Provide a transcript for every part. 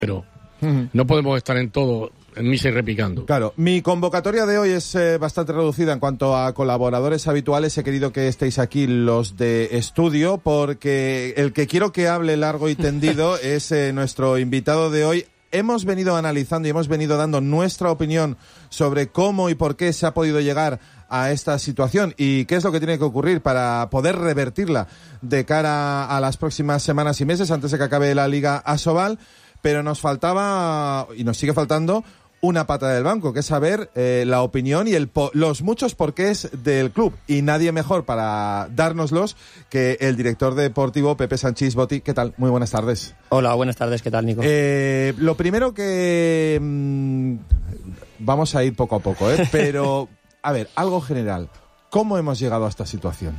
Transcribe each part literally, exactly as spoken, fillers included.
pero uh-huh. no podemos estar en todo, en misa y repicando. Claro, mi convocatoria de hoy es eh, bastante reducida en cuanto a colaboradores habituales. He querido que estéis aquí los de estudio, porque el que quiero que hable largo y tendido es eh, nuestro invitado de hoy. Hemos venido analizando y hemos venido dando nuestra opinión sobre cómo y por qué se ha podido llegar a esta situación y qué es lo que tiene que ocurrir para poder revertirla de cara a las próximas semanas y meses antes de que acabe la Liga Asobal. Pero nos faltaba, y nos sigue faltando, una pata del banco, que es saber eh, la opinión y el po- los muchos porqués del club. Y nadie mejor para dárnoslos que el director deportivo, Pepe Sanchís Boti. ¿Qué tal? Muy buenas tardes. Hola, buenas tardes. ¿Qué tal, Nico? Eh, lo primero que... Mmm, vamos a ir poco a poco, ¿eh? Pero, a ver, algo general. ¿Cómo hemos llegado a esta situación?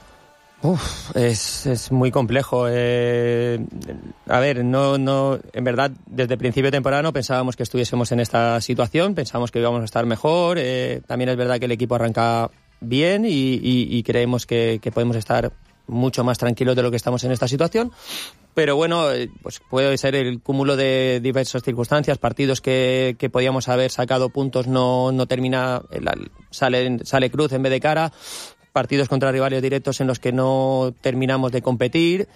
Uf, es, es muy complejo. Eh, a ver, no, no, en verdad, desde el principio de temporada no pensábamos que estuviésemos en esta situación, pensábamos que íbamos a estar mejor. Eh, también es verdad que el equipo arranca bien y, y, y creemos que, que podemos estar mucho más tranquilos de lo que estamos en esta situación. Pero bueno, pues puede ser el cúmulo de diversas circunstancias, partidos que, que podíamos haber sacado puntos, no, no termina, sale, sale cruz en vez de cara. Partidos contra rivales directos en los que no terminamos de competir,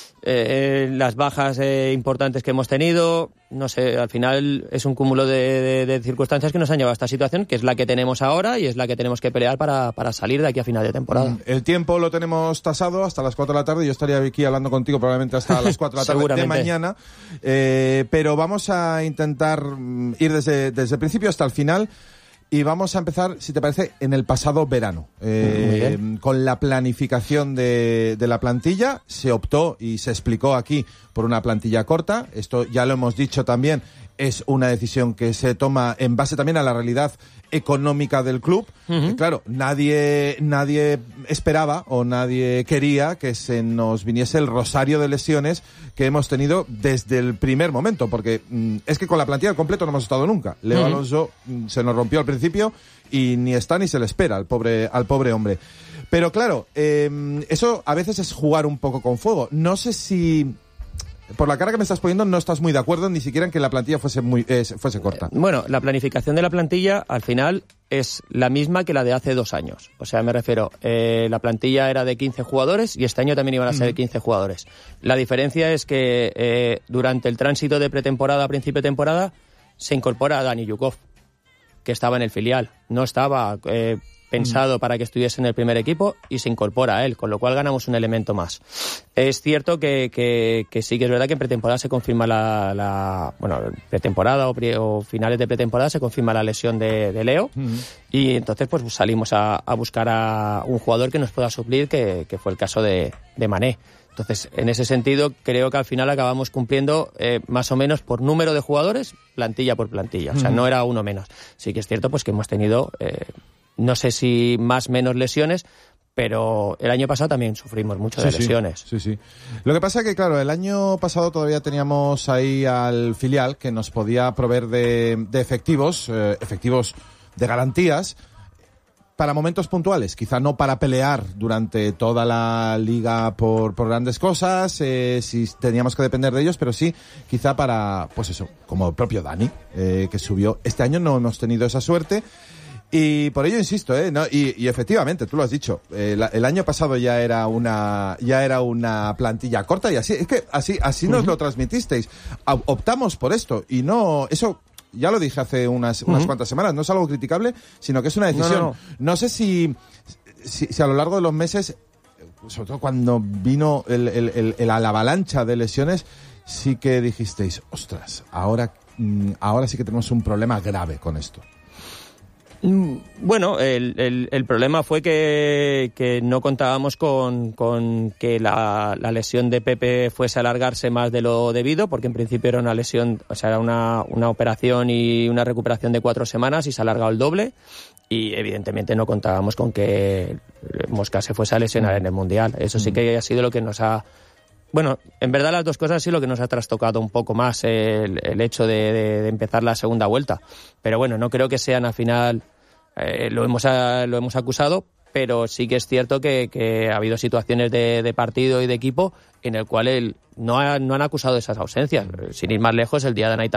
eh, las bajas eh, importantes que hemos tenido, no sé, al final es un cúmulo de, de, de circunstancias que nos han llevado a esta situación, que es la que tenemos ahora y es la que tenemos que pelear para, para salir de aquí a final de temporada. El tiempo lo tenemos tasado hasta las cuatro de la tarde, yo estaría aquí hablando contigo probablemente hasta las cuatro de la tarde de mañana, eh, pero vamos a intentar ir desde, desde el principio hasta el final. Y vamos a empezar, si te parece, en el pasado verano. Eh, con la planificación de, de la plantilla, se optó y se explicó aquí por una plantilla corta. Esto ya lo hemos dicho también, es una decisión que se toma en base también a la realidad económica del club. Uh-huh. Y claro, nadie, nadie esperaba o nadie quería que se nos viniese el rosario de lesiones que hemos tenido desde el primer momento, porque mm, es que con la plantilla al completo no hemos estado nunca. Leo uh-huh. Alonso mm, se nos rompió al principio y ni está ni se le espera al pobre, al pobre hombre. Pero claro, eh, eso a veces es jugar un poco con fuego. No sé si... Por la cara que me estás poniendo no estás muy de acuerdo ni siquiera en que la plantilla fuese muy eh, fuese corta. Bueno, la planificación de la plantilla al final es la misma que la de hace dos años. O sea, me refiero, eh, la plantilla era de quince jugadores y este año también iban a ser de quince jugadores. La diferencia es que eh, durante el tránsito de pretemporada a principio de temporada se incorpora a Dani Yukov, que estaba en el filial. No estaba... Eh, pensado para que estuviese en el primer equipo y se incorpora a él, con lo cual ganamos un elemento más. Es cierto que, que, que sí que es verdad que en pretemporada se confirma la, la bueno, pretemporada o, pre, o finales de pretemporada se confirma la lesión de, de Leo uh-huh. y entonces pues salimos a, a buscar a un jugador que nos pueda suplir, que, que fue el caso de, de Mané. Entonces, en ese sentido, creo que al final acabamos cumpliendo eh, más o menos por número de jugadores, plantilla por plantilla. O sea, uh-huh. no era uno menos. Sí que es cierto pues que hemos tenido... Eh, no sé si más o menos lesiones, pero el año pasado también sufrimos mucho de sí, lesiones. Sí, sí. Lo que pasa es que, claro, el año pasado todavía teníamos ahí al filial que nos podía proveer de, de efectivos, eh, efectivos de garantías, para momentos puntuales, quizá no para pelear durante toda la liga por, por grandes cosas, eh, si teníamos que depender de ellos, pero sí, quizá para, pues eso, como el propio Dani, eh, que subió. Este año no hemos tenido esa suerte. Y por ello insisto, ¿eh? ¿No? Y, y efectivamente, tú lo has dicho, eh, la, el año pasado ya era una ya era una plantilla corta y así, es que así así uh-huh. nos lo transmitisteis. A, optamos por esto y no, eso ya lo dije hace unas, unas uh-huh. cuantas semanas, no es algo criticable, sino que es una decisión. No, no, no. no sé si, si, si a lo largo de los meses, sobre todo cuando vino el, el, el, el, la avalancha de lesiones, sí que dijisteis, ostras, ahora, ahora sí que tenemos un problema grave con esto. Bueno, el, el, el problema fue que, que no contábamos con, con que la, la lesión de Pepe fuese a alargarse más de lo debido, porque en principio era una lesión, o sea, era una, una operación y una recuperación de cuatro semanas y se ha alargado el doble. Y evidentemente no contábamos con que Mosca se fuese a lesionar en el Mundial. Eso sí que ha sido lo que nos ha... Bueno, en verdad las dos cosas sí lo que nos ha trastocado un poco más el, el hecho de, de, de empezar la segunda vuelta. Pero bueno, no creo que sean al final... Eh, lo hemos lo hemos acusado pero sí que es cierto que, que ha habido situaciones de, de partido y de equipo en el cual él no, ha, no han acusado esas ausencias. Sin ir más lejos, el día de Anaita